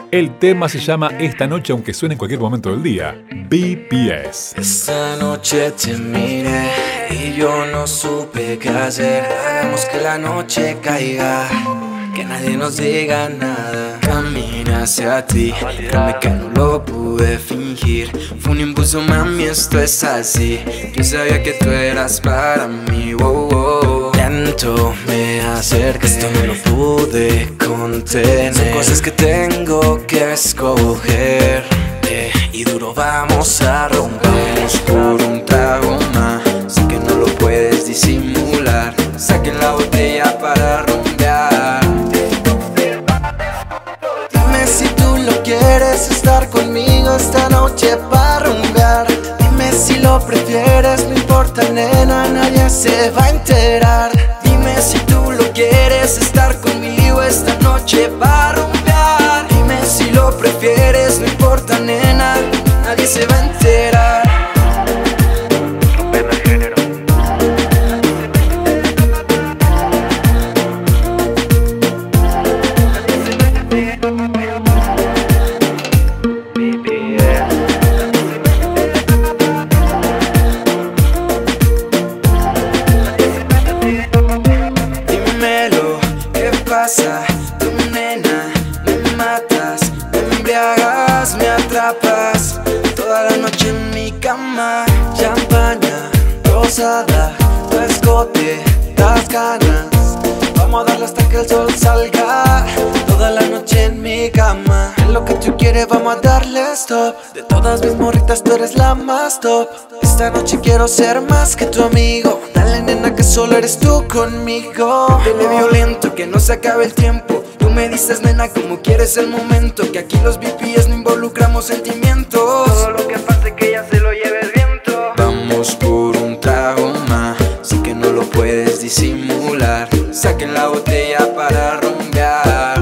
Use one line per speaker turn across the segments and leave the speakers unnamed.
El tema se llama Esta noche, aunque suene en cualquier momento del día. BPS.
Esta noche te miré y yo no supe qué hacer. Hagamos que la noche caiga, que nadie nos diga nada. Caminé hacia ti, créeme que no lo pude fingir. Fue un impulso, mami, esto es así. Yo sabía que tú eras para mí, wow, wow. Lento me acerqué, esto no lo pude contener. Son cosas que tengo que escoger, y duro vamos a romper. Vamos por un trago más, sé que no lo puedes disimular. Saquen la botella para rumbear. Dime si tú lo quieres, estar conmigo esta noche para rumbear. Dime si lo prefieres, no importa, nena, nadie se va a enterar. Dime si tú lo quieres, estar conmigo esta noche para rumbear. Dime si lo prefieres, no importa, nena, nadie se va a enterar. Tú, nena, me matas, me embriagas, me atrapas. Toda la noche en mi cama, champaña, rosada, tu escote, das ganas. Vamos a darle hasta que el sol salga. Toda la noche en mi cama, es lo que tú quieres, vamos a darle stop. De todas mis morritas tú eres la más top. Esta noche quiero ser más que tu amigo. Dale, nena, que solo eres tú conmigo. Dile violento, que no se acabe el tiempo. Tú me dices, nena, como quieres el momento. Que aquí los BPS no involucramos sentimientos. Todo lo que pase que ya se lo lleve el viento. Vamos por un trago más, sé que no lo puedes disimular. Saquen la botella para rumbear.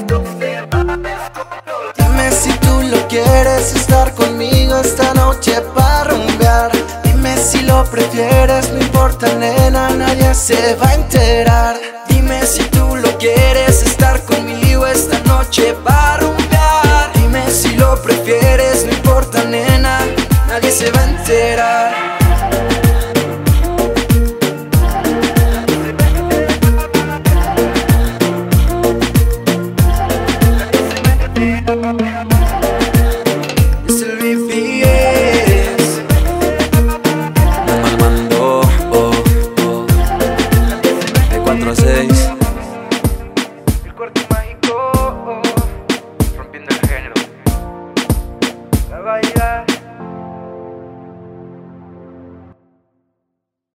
Dime si tú lo quieres, estar conmigo esta noche para rumbear. Dime si lo prefieres, no importa, nena, nadie se va a enterar. Dime si tú lo quieres, estar conmigo esta noche para rumbear. Dime si lo prefieres, no importa, nena, nadie se va a enterar.